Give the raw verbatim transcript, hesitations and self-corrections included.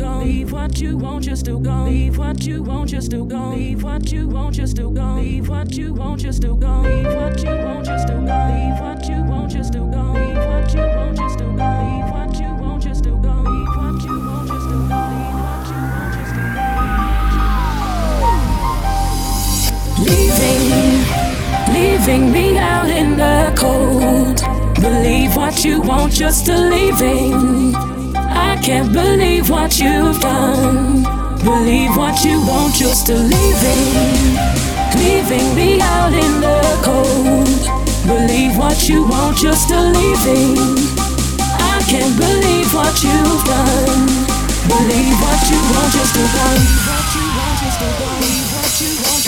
go. Leave what you want, you're still go. Leave what you want, you're still go. Leave what you want, you're still go. Leave what you want, you're still go. Leave what you want, you're still go. Leave what you want, you're still go. Leave what you want, you're still go. Leave what you want, you're still go. Leave what you want, you're still go. Leave what you want, you're still go. Leaving, leaving me out in the cold. Believe what you want, just a leaving. I can't believe what you've done. Believe what you want, just a leaving. Leaving me out in the cold. Believe what you want, just a leaving. I can't believe what you've done. Believe what you want, just a leave. What you want, just a leave. What you want.